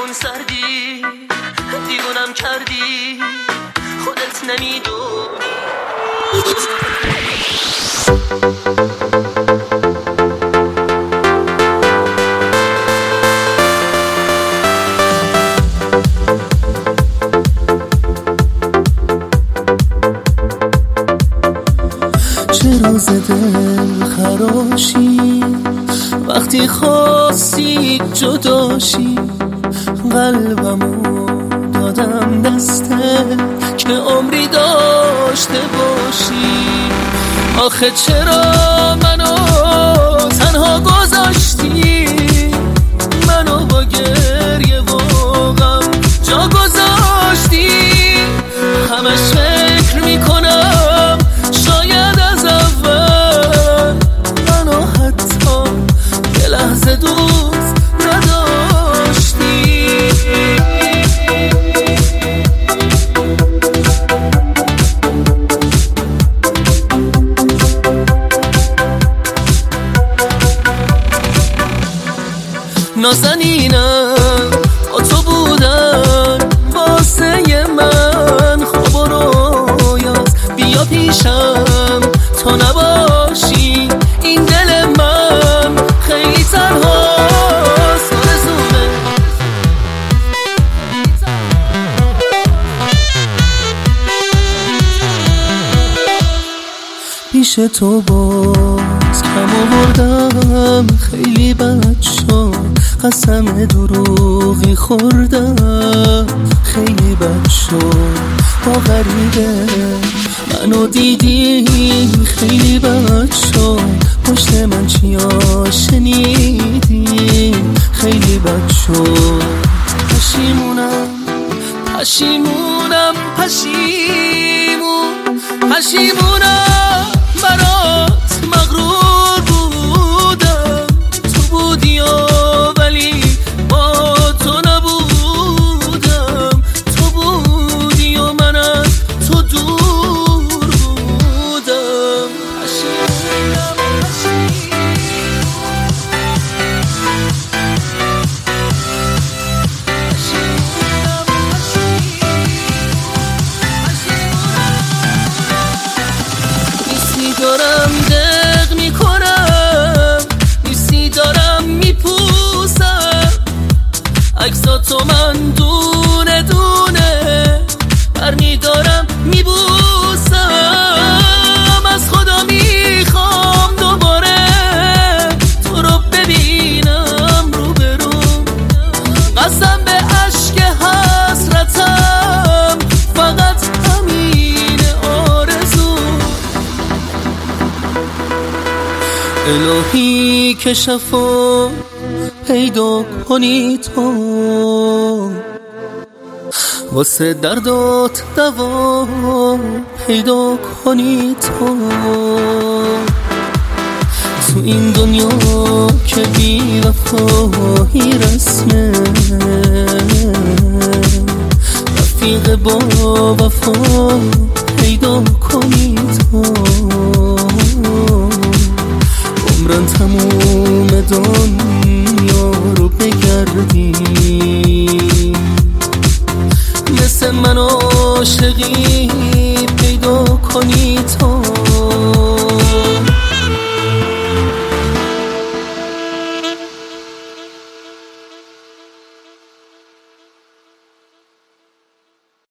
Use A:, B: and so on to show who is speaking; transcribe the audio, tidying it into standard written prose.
A: خون سردی دیوونم کردی خودت نمیدونی.
B: چرا ز دل خراشی وقتی خواستی جداشی؟ قلبمو دادم دسته که عمری داشته باشی. آخه چرا منو تنها گذاشتی؟ منو با گریه و غم جا گذاشتی. همش فکر میکنم شاید از اول منو حتی یه لحظه دوست نداشتی. نازنینم با تو بودن واسه من خواب و رویاست. بیا پیشم تو نباشی این دل من خیلی تنهاست. آرزومه پیش تو باز کم آوردم خیلی بد شد. قسم دروغی خوردم خیلی بد شد. با غریبه منو دیدی خیلی بد شد. پشت من چیا شنیدی خیلی بد شد. پشیمونم پشیمونم پشیمونم برات مغرور بودم. تو بودی ولی با تو نبودم. تو بودی و من از تو دور بودم. پشیمونم نیستی دارم دق میکنم نیستی دارم میپوسم. عکساتو من دونه دونه برمیدارم میبوسم. از خدا میخوام دوباره تو رو ببینم روبروم. قسم به عشق حسرتم فقط همین آرزو. الهی که شفا پیدا کنی تو واسه دردات دوا پیدا کنی تو. تو این دنیا که بی وفایی رسمه رفیق با وفا پیدا کنی تو. عمرن تموم دنیا رو بگردی مثل من عاشقی پیدا کنی تو.